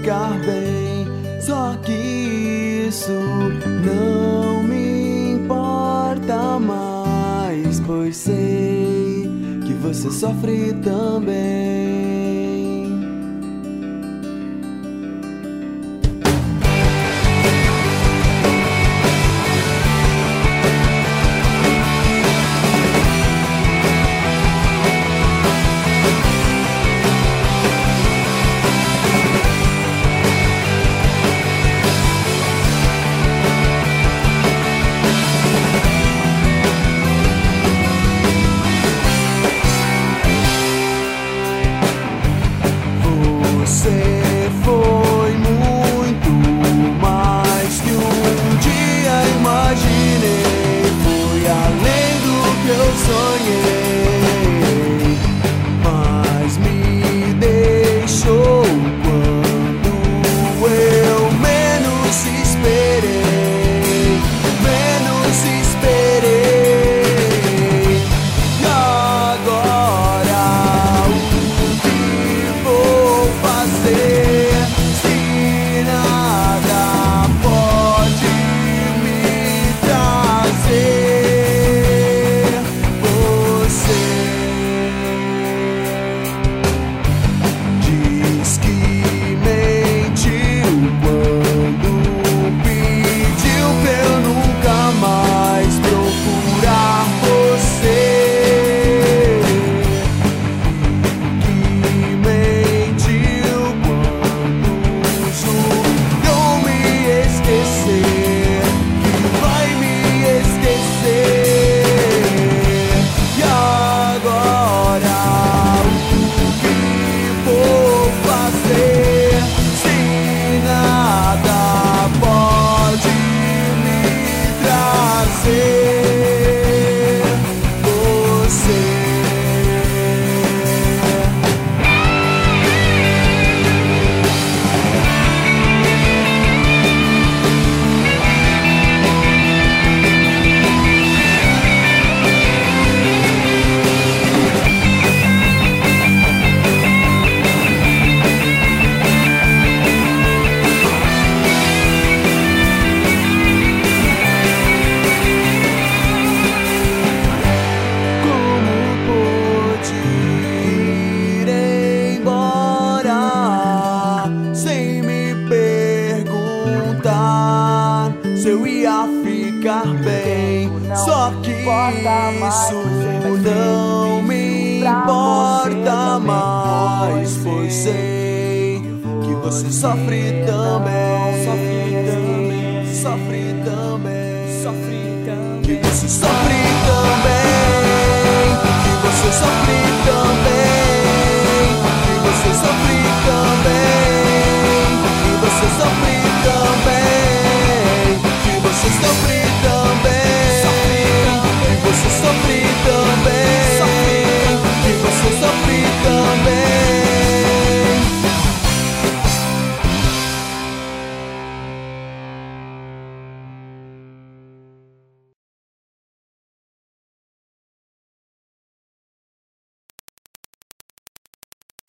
ficar bem. Só que isso não me importa mais, pois sei que você sofre também. Você foi muito mais que um dia imaginei. Foi além do que eu sonhei, mas me deixou quando eu menos esperei. Menos esperei. E agora o que vou fazer se nada pode me trazer você? Diz que mentiu quando pediu pra eu nunca mais procurar você. Se eu ia ficar bem, só que isso não me importa mais, pois sei que você sofre também. Sofre também, sofre também, sofre também. Que você sofre também, que você sofre também, que você sofre também, que você sofre também. Você sofre